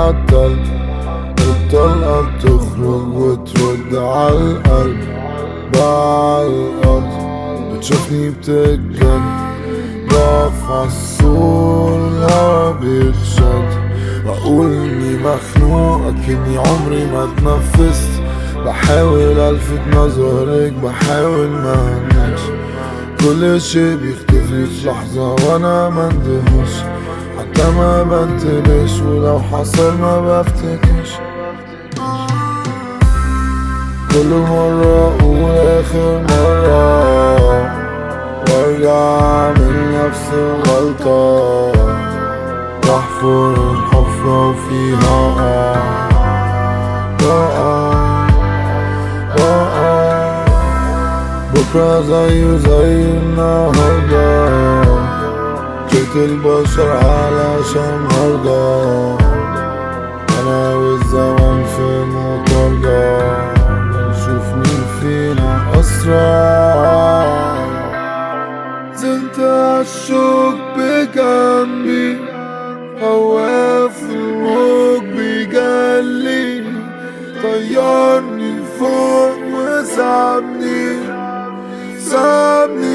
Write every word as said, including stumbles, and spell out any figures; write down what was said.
عالتلج، الطلقة بتخرج وترد عالقلب بعالأرض، بتشوفني بتتجن بقف عالسور الهوا بيتشد، بقول اني مخنوق اكني عمري ما اتنفست، بحاول الفت نظرك بحاول ما انكش، كل شي بيختفي في لحظة وانا مندهش، حتى ما بنتبهش ولو حصل ما بفتكرش، كل مرة اقول اخر مرة وارجع اعمل نفس الغلطة، بحفر الحفرة وفيها اقع بقع بقع، بكرة زيه زي النهاردة، جيت البشر علشان مرضى، انا والزمن في مطاردة، نشوف مين فينا اسرع، زلت عالشوك بجنبي خواف الموج بيجلي، طيرني لفوق وسابني سابني